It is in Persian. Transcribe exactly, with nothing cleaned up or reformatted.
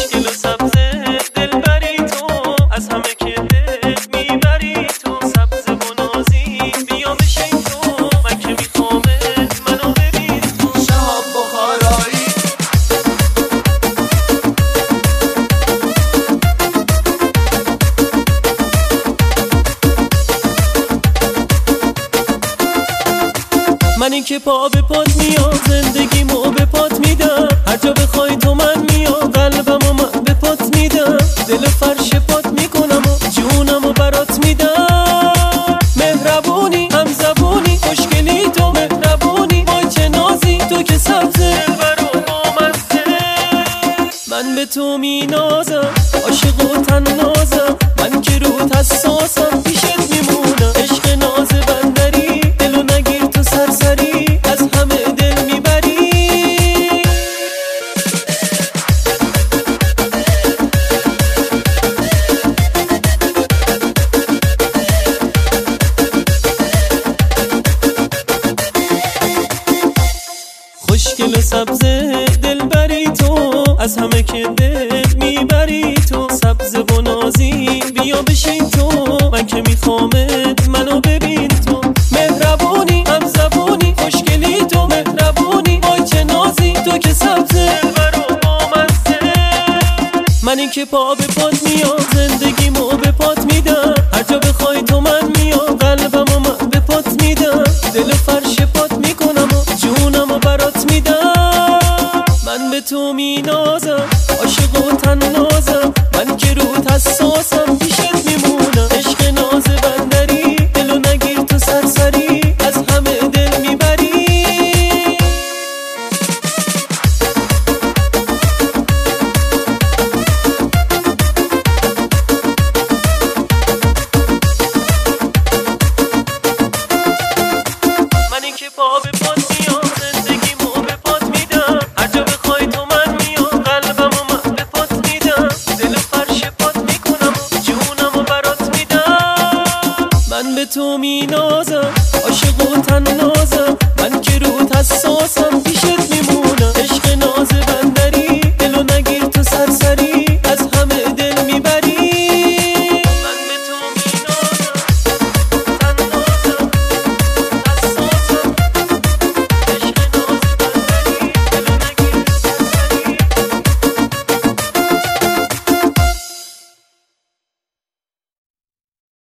خوشگل و سبز دلبری تو، از همه که دل میبری تو. سبز و نازی بیا بشین تو، من که میخوامت منو ببین تو. شهاب بخارایی منی که پا به پات میام، زندگیمو به پات میدم. هر جا بخوای تو من میام، قلبمو من به پات میدم. دل فرش پات میکنم و جونمو برات میدم. مهربونی هم زبونی خوشگلی تو، مهربونی وای چه نازی تو که سبزه دلبر و بامزه. من به تو مینازم عاشق و طنازم، من که روت حساسم پیشت میمونم. عشق ناز بندری دلو نگیر تو سرسری، از همه دل میبری. خوشگل و سبز دلبری تو، از همه که دل میبری تو. سبز و نازی بیا بشین تو، من که میخوامت منو ببین تو. مهربونی هم زبونی خوشگلی تو، مهربونی وای چه نازی تو که سبزه دلبر و بامزه. منی که پا به پات میام، زندگیمو به پات میدم. هر جا بخوای تو من میام، قلبمو من به پات میدم. دل فرش پات میکنم و جونمو برات میدم. من به تو مینازم عاشق و طنازم، من که روت حساسم پیشت میمونم. عشق ناز بندری دلو نگیر تو سرسری، از همه دل میبری. منی که پا به پات میام، زندگیمو به پات میدم. هر جا بخوای تو من میام، قلبمو من به پات میدم. دل فرش پات میکنم و جونمو برات میدم. من به تو مینازم عاشق و